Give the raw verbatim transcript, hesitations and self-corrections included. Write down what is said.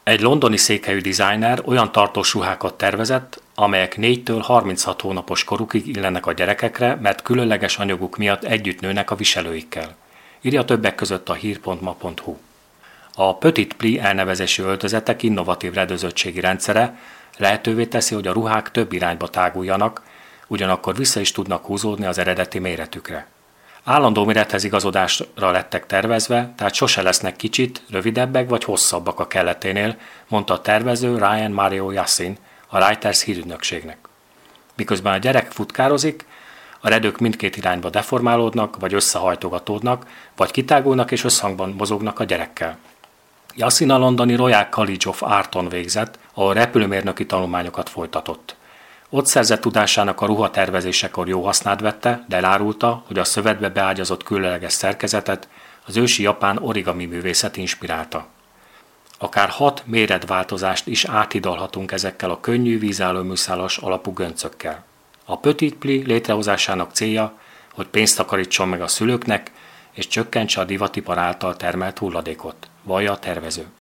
Egy londoni székhelyű designer olyan tartós ruhákat tervezett, amelyek négytől harminchat hónapos korukig illenek a gyerekekre, mert különleges anyaguk miatt együtt nőnek a viselőikkel. Írja többek között a hír pont ma pont hu. A Petit Pli elnevezésű öltözetek innovatív redőzöttségi rendszere lehetővé teszi, hogy a ruhák több irányba táguljanak, ugyanakkor vissza is tudnak húzódni az eredeti méretükre. Állandó mérethez igazodásra lettek tervezve, tehát sose lesznek kicsit, rövidebbek vagy hosszabbak a kelleténél, mondta a tervező Ryan Mario Yassin, a Reuters hírügynökségnek. Miközben a gyerek futkározik, a redők mindkét irányba deformálódnak, vagy összehajtogatódnak, vagy kitágulnak és összhangban mozognak a gyerekkel. Yassin a londoni Royal College of Arton végzett, ahol repülőmérnöki tanulmányokat folytatott. Ott szerzett tudásának a ruhatervezésekor jó hasznát vette, de elárulta, hogy a szövetbe beágyazott különleges szerkezetet az ősi japán origami művészet inspirálta. Akár hat méretváltozást is áthidalhatunk ezekkel a könnyű vízállóműszálas alapú göncökkel. A Petit Pli létrehozásának célja, hogy pénzt takarítson meg a szülőknek, és csökkentse a divatipar által termelt hulladékot, vallja a tervező.